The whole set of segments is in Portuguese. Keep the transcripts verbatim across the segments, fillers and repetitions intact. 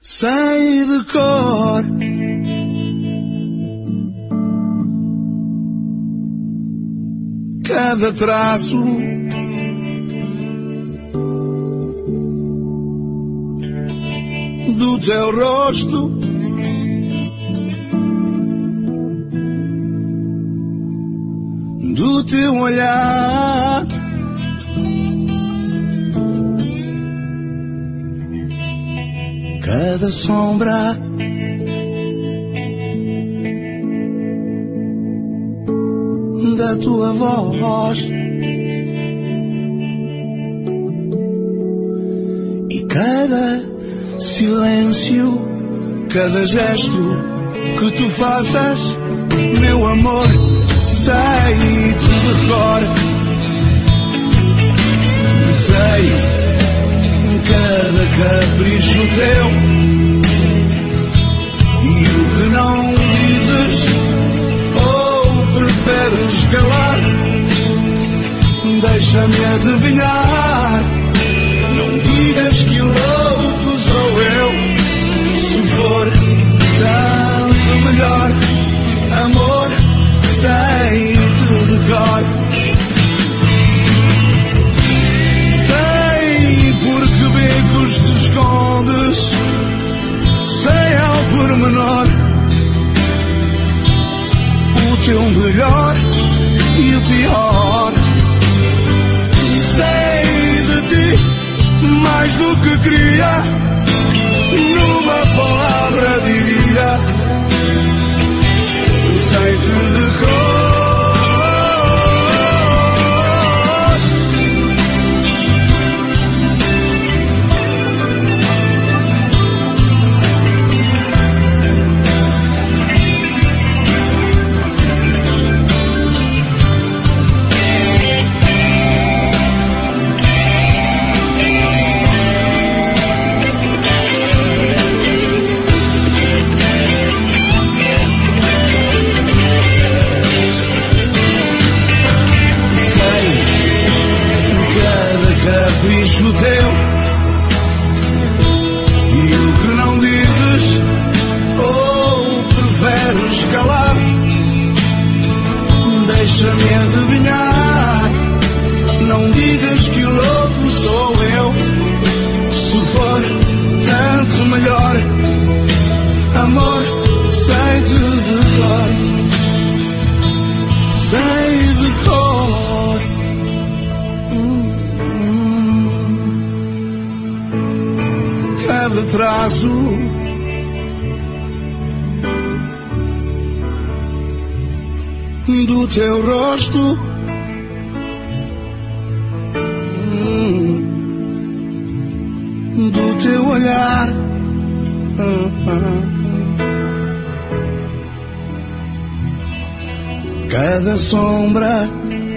sei de cor. Cada traço do teu rosto, do teu olhar, cada sombra da tua voz e cada silêncio, cada gesto que tu faças, meu amor, sei-te de cor. Sei cada capricho teu e o que não dizes ou preferes calar, deixa-me adivinhar. Não digas que o louco sou eu, se for tanto melhor, amor, sei-te de cor. Sei por que becos te escondes, sei ao pormenor o teu melhor e o pior. Sei de ti mais do que queria, numa palavra diria, sei-te de cor. Capricho teu e o que não dizes ou preferes calar, deixa-me adivinhar. Não digas que o louco sou eu, se for tanto melhor, amor, sei-te de cor, sei de cor. Cada traço do teu rosto, do teu olhar, cada sombra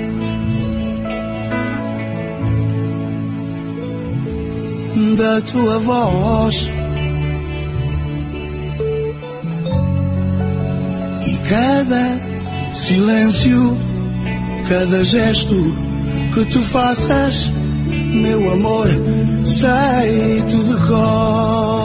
da tua voz e cada silêncio, cada gesto que tu faças, meu amor, sei-te de cor.